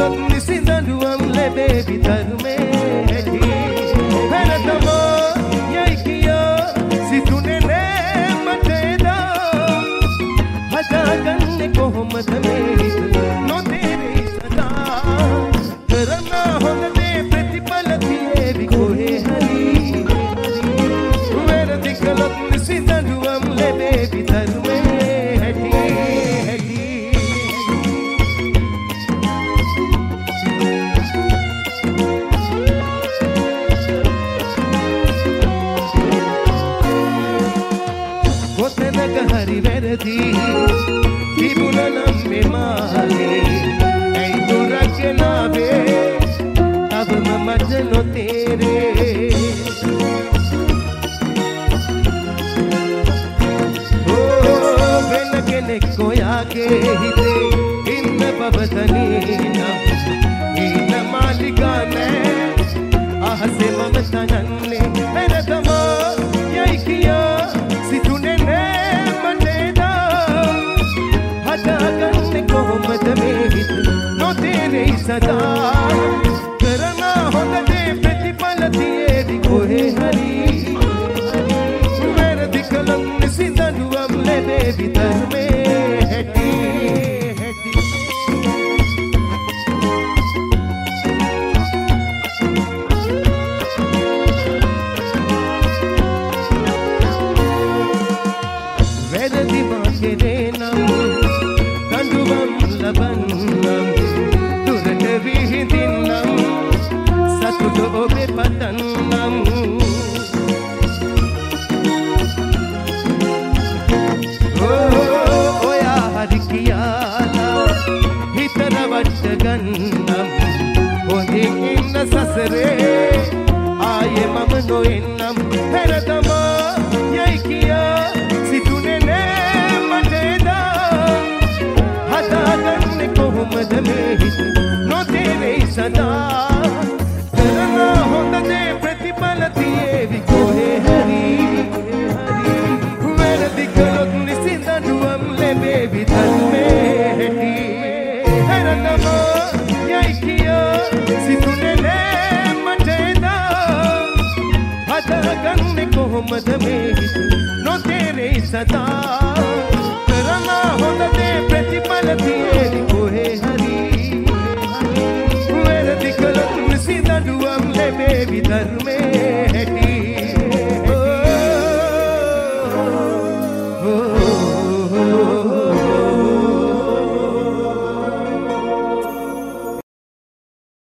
කළොත් නිසි දඬුවම් ලැබේවි ධර්මයේ හැටි පෙරතමෝ යයි කියා සිතුනේ නෑ මට එදා හදාගන්නේ කොහොමද මේ හිත නොතේරෙයි සදා කරන හොඳ දේ ප්‍රතිඵල තියේවි කොහේ හරි වැරදි කළොත් නිසි දඬුවම් ලැබේවි ධර්මයේ හැටි हरी वेरदी तिबुलनम में माले ऐ दूरा के नावे अब मजनो तेरे ओ बेन के ने कोया के हिते इन बबतनी नम इन मालिका ने आहसे ममता नन्ने मेरे दमा यही किया सितुने ने हदागन्ने कोहमद में हित නොතේරෙයි සදා කරන හොඳ දේ ප්‍රතිඵල තියේවි කොහේ හරි වැරදි කළොත් නිසි දඬුවම් ලැබේවි ධර්මයේ හැටි වැරදි මා කෙරේ නම් දඬුවම් ලබන්නම් දුරට විහිදින්නම් සතුට ඔබේ පතන්නම් ඔයා හරි කියලා හිතන වට ගන්නම් හොඳින් ඉන්න සසරේ ආයේ මම නොඑන්නම් පෙරතමා යයි කියා සිතුනේ නෑ මට එදා හදාගන්නේ කොහොමද මේ හිත නොතේරෙයි සදා කරන හොඳ දේ ප්‍රතිඵල තියේවි කොහේ හරි වැරදි කළොත් නිසි දඬුවම් ලැබේවි ධර්මයේ හැටි පෙරතමා යයි කියා සිතුනේ නෑ මට එදා හදාගන්නේ කොහොමද මේ හිත නොතේරෙයි සදා කරන හොඳ දේ ප්‍රතිඵල තියේවි කොහේ හරි වැරදි කළොත් නිසි දඬුවම් ලැබේවි ධර්මයේ